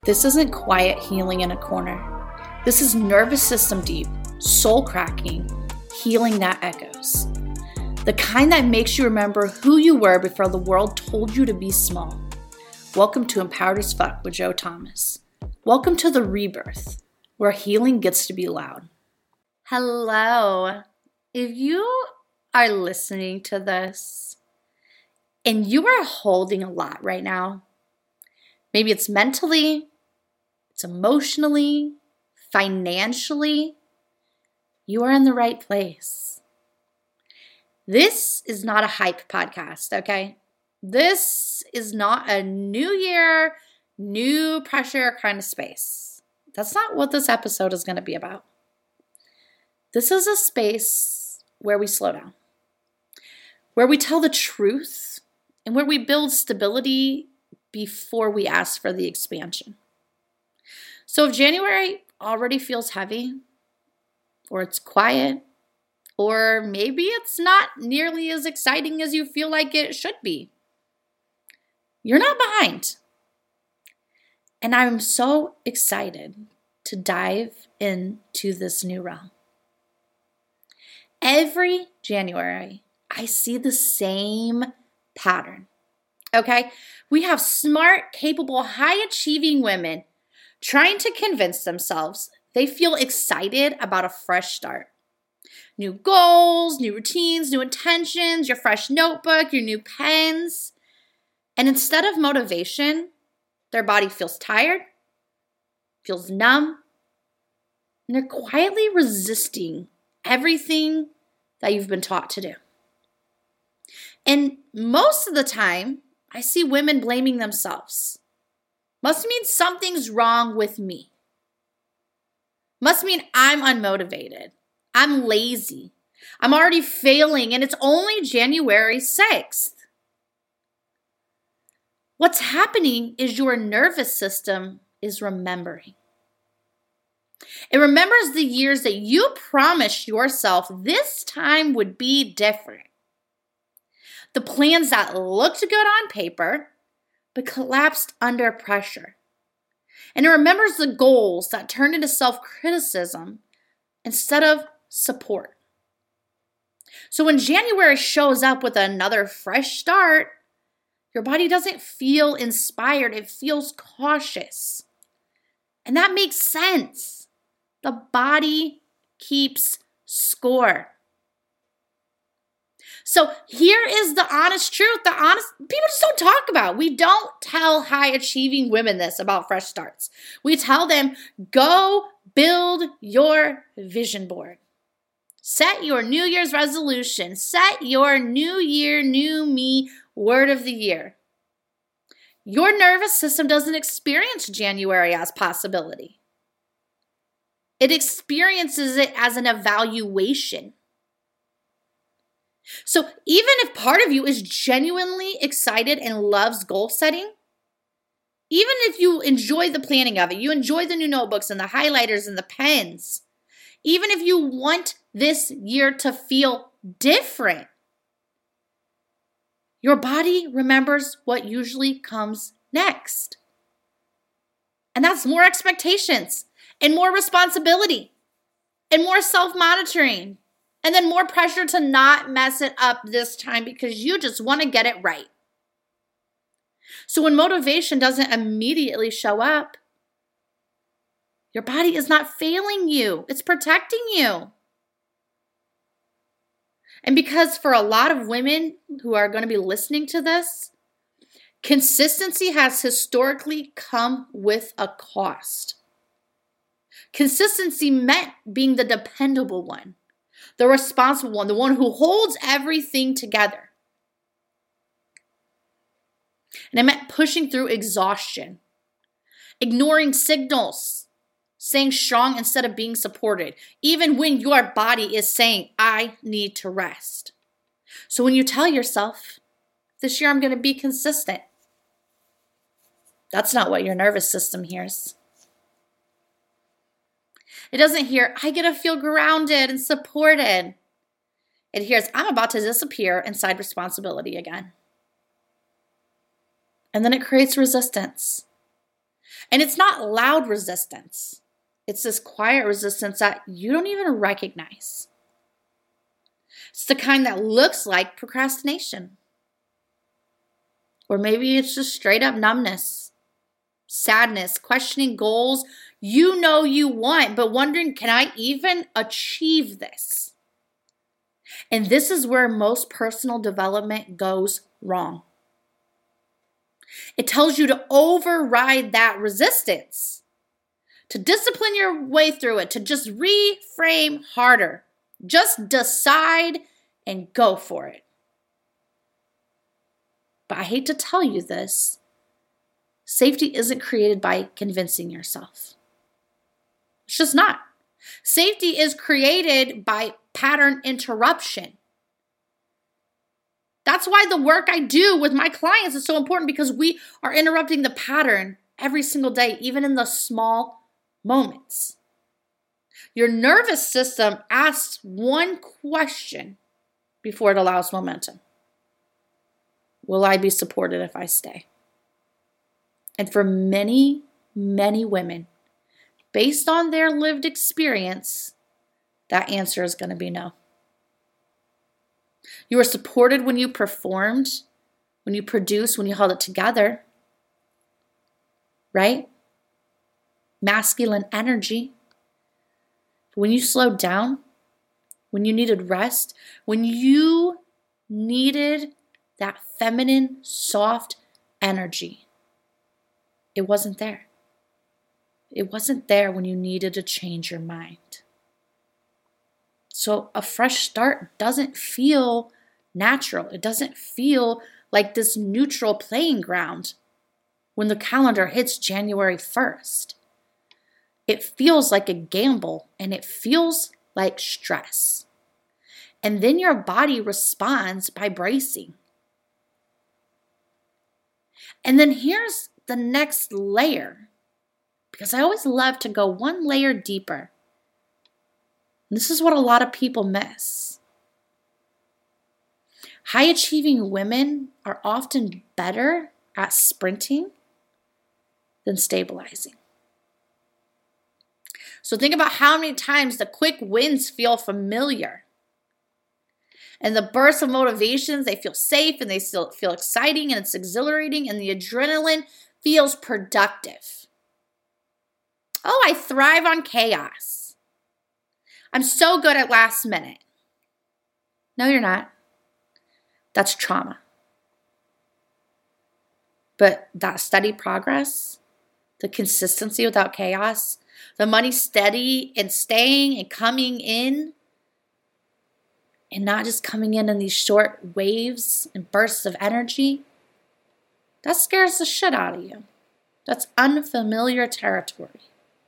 This isn't quiet healing in a corner. This is nervous system deep, soul cracking, healing that echoes. The kind that makes you remember who you were before the world told you to be small. Welcome to Empowered as Fuck with Joe Thomas. Welcome to the rebirth, where healing gets to be loud. Hello. If you are listening to this and you are holding a lot right now, maybe it's mentally, it's emotionally, financially, you are in the right place. This is not a hype podcast, okay? This is not a new year, new pressure kind of space. That's not what this episode is going to be about. This is a space where we slow down, where we tell the truth, and where we build stability before we ask for the expansion. So if January already feels heavy, or it's quiet, or maybe it's not nearly as exciting as you feel like it should be, you're not behind. And I'm so excited to dive into this new realm. Every January, I see the same pattern, okay? We have smart, capable, high-achieving women trying to convince themselves they feel excited about a fresh start. New goals, new routines, new intentions, your fresh notebook, your new pens. And instead of motivation, their body feels tired, feels numb, and they're quietly resisting everything that you've been taught to do. And most of the time, I see women blaming themselves. Must mean something's wrong with me. Must mean I'm unmotivated. I'm lazy. I'm already failing, and it's only January 6th. What's happening is your nervous system is remembering. It remembers the years that you promised yourself this time would be different. The plans that looked good on paper, but collapsed under pressure. And it remembers the goals that turned into self-criticism instead of support. So when January shows up with another fresh start, your body doesn't feel inspired, it feels cautious. And that makes sense. The body keeps score. So here is the honest truth. People just don't talk about. We don't tell high achieving women this about fresh starts. We tell them, go build your vision board. Set your New Year's resolution. Set your New Year, New Me word of the year. Your nervous system doesn't experience January as possibility. It experiences it as an evaluation. So even if part of you is genuinely excited and loves goal setting, even if you enjoy the planning of it, you enjoy the new notebooks and the highlighters and the pens, even if you want this year to feel different, your body remembers what usually comes next. And that's more expectations and more responsibility and more self-monitoring. And then more pressure to not mess it up this time because you just want to get it right. So when motivation doesn't immediately show up, your body is not failing you. It's protecting you. And because for a lot of women who are going to be listening to this, consistency has historically come with a cost. Consistency meant being the dependable one. The responsible one, the one who holds everything together. And it meant pushing through exhaustion, ignoring signals, staying strong instead of being supported, even when your body is saying, I need to rest. So when you tell yourself, this year I'm going to be consistent, that's not what your nervous system hears. It doesn't hear, I get to feel grounded and supported. It hears, I'm about to disappear inside responsibility again. And then it creates resistance. And it's not loud resistance. It's this quiet resistance that you don't even recognize. It's the kind that looks like procrastination. Or maybe it's just straight up numbness, sadness, questioning goals you know you want, but wondering, can I even achieve this? And this is where most personal development goes wrong. It tells you to override that resistance, to discipline your way through it, to just reframe harder. Just decide and go for it. But I hate to tell you this, safety isn't created by convincing yourself. It's just not. Safety is created by pattern interruption. That's why the work I do with my clients is so important, because we are interrupting the pattern every single day, even in the small moments. Your nervous system asks one question before it allows momentum. Will I be supported if I stay? And for many, many women, based on their lived experience, that answer is going to be no. You were supported when you performed, when you produced, when you held it together, right? Masculine energy. When you slowed down, when you needed rest, when you needed that feminine, soft energy, it wasn't there. It wasn't there when you needed to change your mind. So a fresh start doesn't feel natural. It doesn't feel like this neutral playing ground when the calendar hits January 1st. It feels like a gamble, and it feels like stress. And then your body responds by bracing. And then here's the next layer, because I always love to go one layer deeper. This is what a lot of people miss. High-achieving women are often better at sprinting than stabilizing. So think about how many times the quick wins feel familiar. And the bursts of motivations, they feel safe and they still feel exciting and it's exhilarating and the adrenaline feels productive. Oh, I thrive on chaos. I'm so good at last minute. No, you're not. That's trauma. But that steady progress, the consistency without chaos, the money steady and staying and coming in, and not just coming in these short waves and bursts of energy, that scares the shit out of you. That's unfamiliar territory.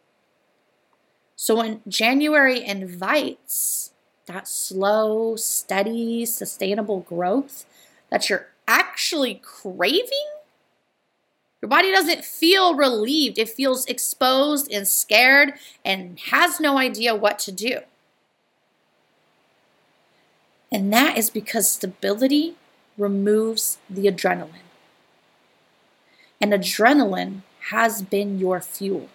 So when January invites that slow, steady, sustainable growth that you're actually craving, your body doesn't feel relieved. It feels exposed and scared and has no idea what to do. And that is because stability removes the adrenaline. And adrenaline has been your fuel.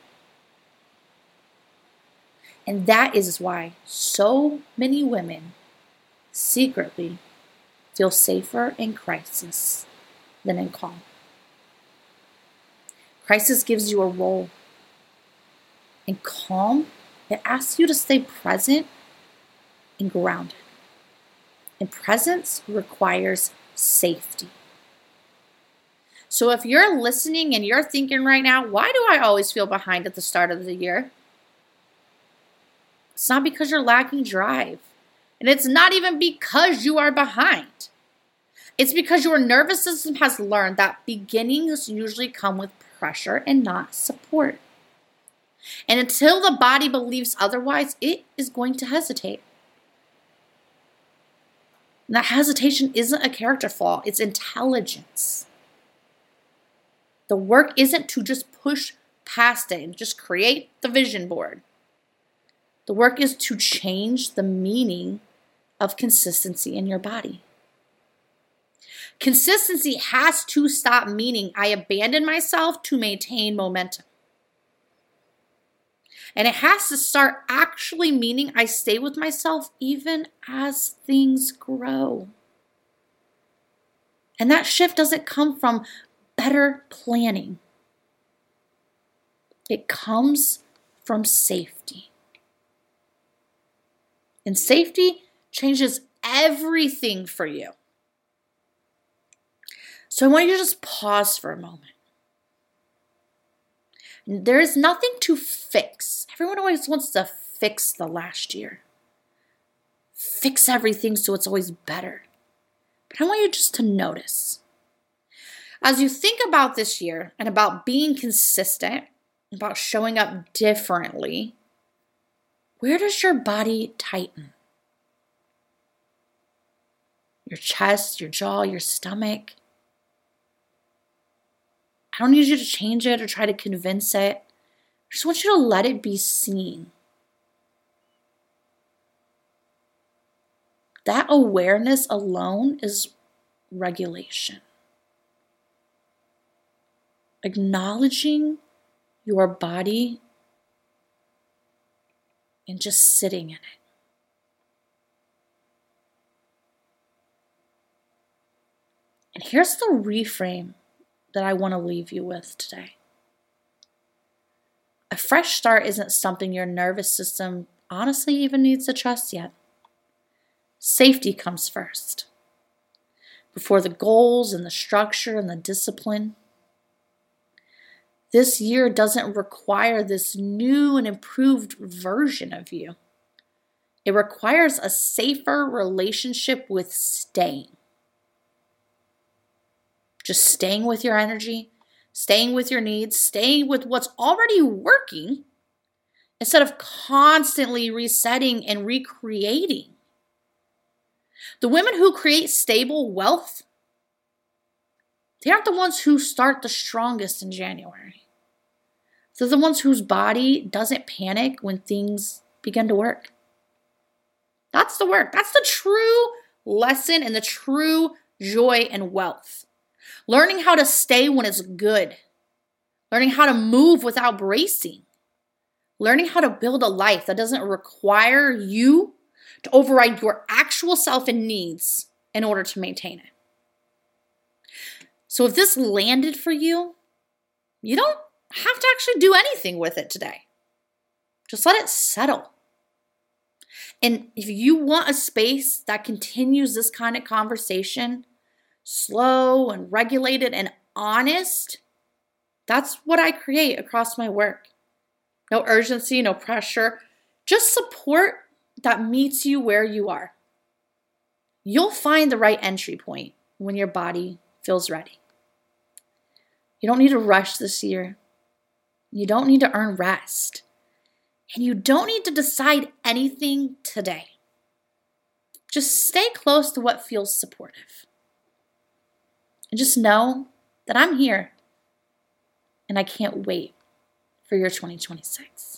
And that is why so many women secretly feel safer in crisis than in calm. Crisis gives you a role. In calm, it asks you to stay present and grounded. And presence requires safety. So if you're listening and you're thinking right now, why do I always feel behind at the start of the year? It's not because you're lacking drive. And it's not even because you are behind. It's because your nervous system has learned that beginnings usually come with pressure and not support. And until the body believes otherwise, it is going to hesitate. And that hesitation isn't a character flaw, it's intelligence. The work isn't to just push past it and just create the vision board. The work is to change the meaning of consistency in your body. Consistency has to stop meaning I abandon myself to maintain momentum. And it has to start actually meaning I stay with myself even as things grow. And that shift doesn't come from better planning. It comes from safety. And safety changes everything for you. So I want you to just pause for a moment. There is nothing to fix. Everyone always wants to fix the last year. Fix everything so it's always better. But I want you just to notice. As you think about this year and about being consistent, about showing up differently, where does your body tighten? Your chest, your jaw, your stomach. I don't need you to change it or try to convince it. I just want you to let it be seen. That awareness alone is regulation. Acknowledging your body and just sitting in it. And here's the reframe that I want to leave you with today. A fresh start isn't something your nervous system honestly even needs to trust yet. Safety comes first, before the goals and the structure and the discipline. This year doesn't require this new and improved version of you. It requires a safer relationship with staying. Just staying with your energy, staying with your needs, staying with what's already working instead of constantly resetting and recreating. The women who create stable wealth, they aren't the ones who start the strongest in January. They're the ones whose body doesn't panic when things begin to work. That's the work. That's the true lesson and the true joy and wealth. Learning how to stay when it's good. Learning how to move without bracing. Learning how to build a life that doesn't require you to override your actual self and needs in order to maintain it. So if this landed for you, you don't have to actually do anything with it today. Just let it settle. And if you want a space that continues this kind of conversation, slow and regulated and honest, that's what I create across my work. No urgency, no pressure, just support that meets you where you are. You'll find the right entry point when your body feels ready. You don't need to rush this year. You don't need to earn rest. And you don't need to decide anything today. Just stay close to what feels supportive. And just know that I'm here and I can't wait for your 2026.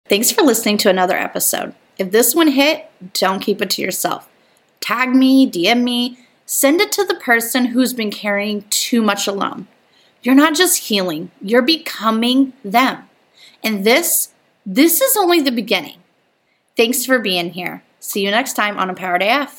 Thanks for listening to another episode. If this one hit, don't keep it to yourself. Tag me, DM me, send it to the person who's been carrying too much alone. You're not just healing, you're becoming them. And this is only the beginning. Thanks for being here. See you next time on Empowered AF.